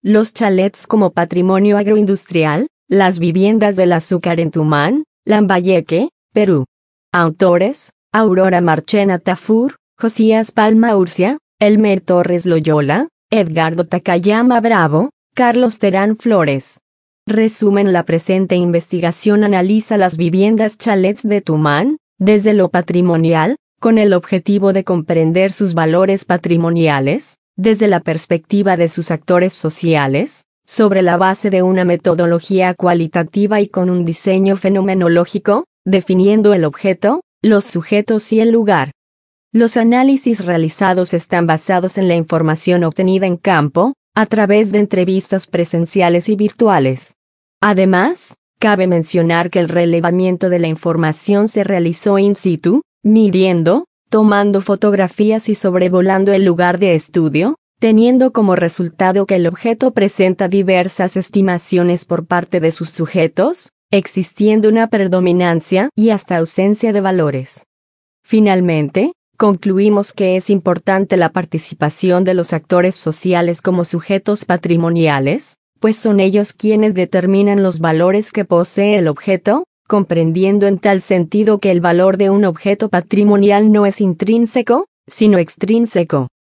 los chalets como patrimonio agroindustrial, las viviendas del azúcar en Tumán, Lambayeque, Perú. Autores: Aurora Marchena Tafur, Josías Palma Urcia, Elmer Torres Loyola, Edgardo Takayama Bravo, Carlos Terán Flores. Resumen: la presente investigación analiza las viviendas chalets de Tumán, desde lo patrimonial, con el objetivo de comprender sus valores patrimoniales, desde la perspectiva de sus actores sociales, sobre la base de una metodología cualitativa y con un diseño fenomenológico, definiendo el objeto, los sujetos y el lugar. Los análisis realizados están basados en la información obtenida en campo, a través de entrevistas presenciales y virtuales. Además, cabe mencionar que el relevamiento de la información se realizó in situ, midiendo, tomando fotografías y sobrevolando el lugar de estudio, teniendo como resultado que el objeto presenta diversas estimaciones por parte de sus sujetos, existiendo una predominancia y hasta ausencia de valores. Finalmente, concluimos que es importante la participación de los actores sociales como sujetos patrimoniales, pues son ellos quienes determinan los valores que posee el objeto, comprendiendo en tal sentido que el valor de un objeto patrimonial no es intrínseco, sino extrínseco.